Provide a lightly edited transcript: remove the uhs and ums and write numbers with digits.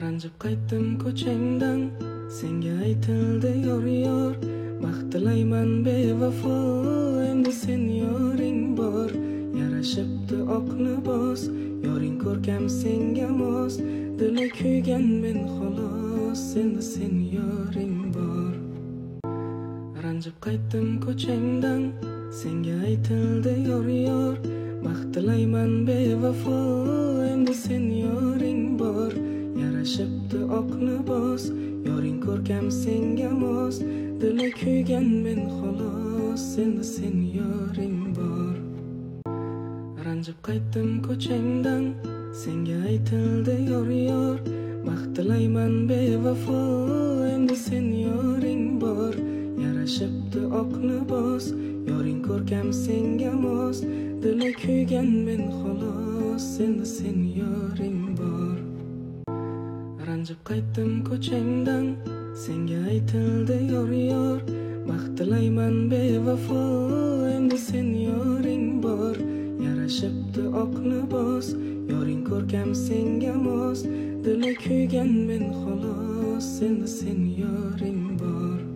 ranjib qaytdim ko'changdan, senga aytildi yor baxt tilayman bevafo, endi sen yoring bor. Yarashibdi oq libos, yoring ko'rkam senga mos, dili kuygan men xolos, endi sen yoring bor. Ranjib qaytdim ko'changdan, senga aytildi yor baxt tilayman bevafo, endi sen yoring bor. Yarashibdi oq libos, yoring ko'rkam senga mos, dili kuygan men xolos, endi sen yoring bor. Ranjib qaytdim ko'changdan, senga aytildi yor baxt tilayman bevafo, endi sen yoring bor. Yarashibdi oq libos, yoring ko'rkam senga mos, dili kuygan men xolos, endi sen yoring bor. Ranjib qaytdim ko'changdan, senga aytildi yor baxt tilayman bevafo, endi sen yoring bor. Yarashibdi oq libos, yoring ko'rkam senga mos, dili kuygan men xolos, endi sen yoring bor.